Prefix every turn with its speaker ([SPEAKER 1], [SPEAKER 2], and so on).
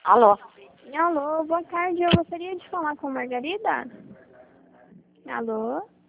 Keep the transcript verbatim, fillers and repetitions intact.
[SPEAKER 1] Alô?
[SPEAKER 2] Alô, boa tarde. Eu gostaria de falar com Margarida. Alô?